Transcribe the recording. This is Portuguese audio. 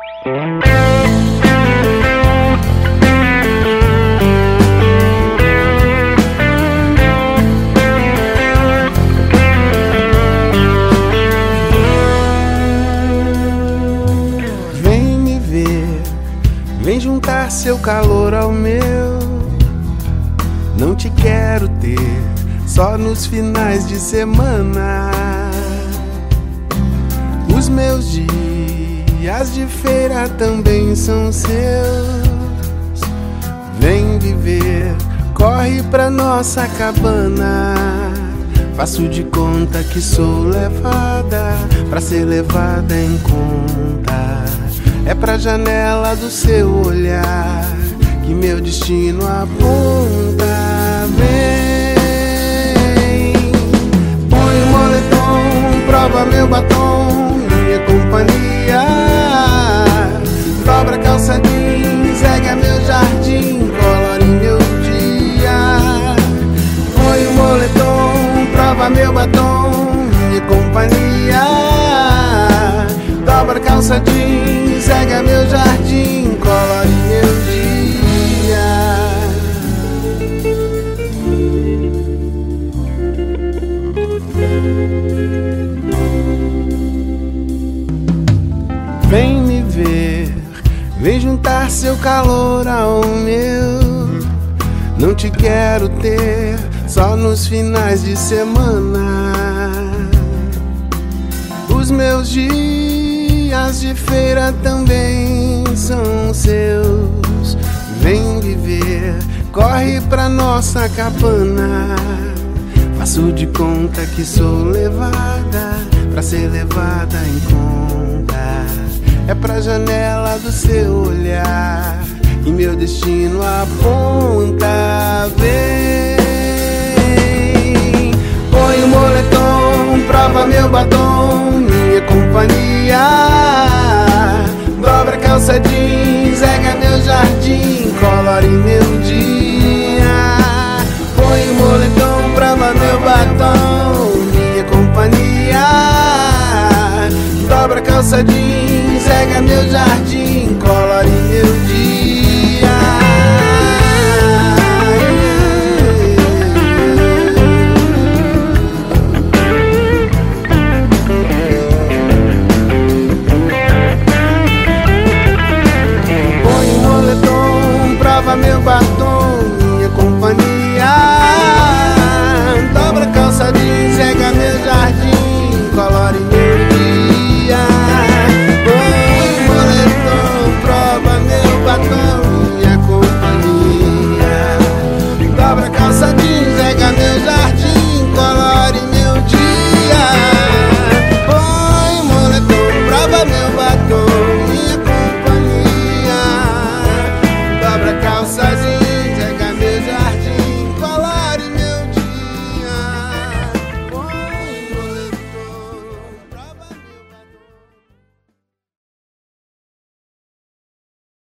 Vem juntar seu calor ao meu. Não te quero ter só nos finais de semana. Os meus dias de feira também são seus. Vem viver, corre pra nossa cabana. Faço de conta que sou levada pra ser levada em conta. É pra janela do seu olhar que meu destino aponta. Vem, põe o moletom, prova meu batom, minha companhia. Dobra a calça jeans, rega meu jardim, colore meu dia. Põe o moletom, prova meu batom, minha companhia. Dobra a calça jeans, rega meu jardim, colore meu dia. Vem me ver, vem juntar seu calor ao meu. Não te quero ter só nos finais de semana. Os meus dias de feira também são seus. Vem viver, corre pra nossa cabana. Faço de conta que sou levada pra ser levada em conta. É pra janela do seu olhar e meu destino aponta. Vem, põe o moletom, prova meu batom, minha companhia. Dobra a calça jeans, rega meu jardim, colore meu dia. Põe o moletom, prova meu batom, minha companhia. Dobra a calça jeans, rega meu jardim,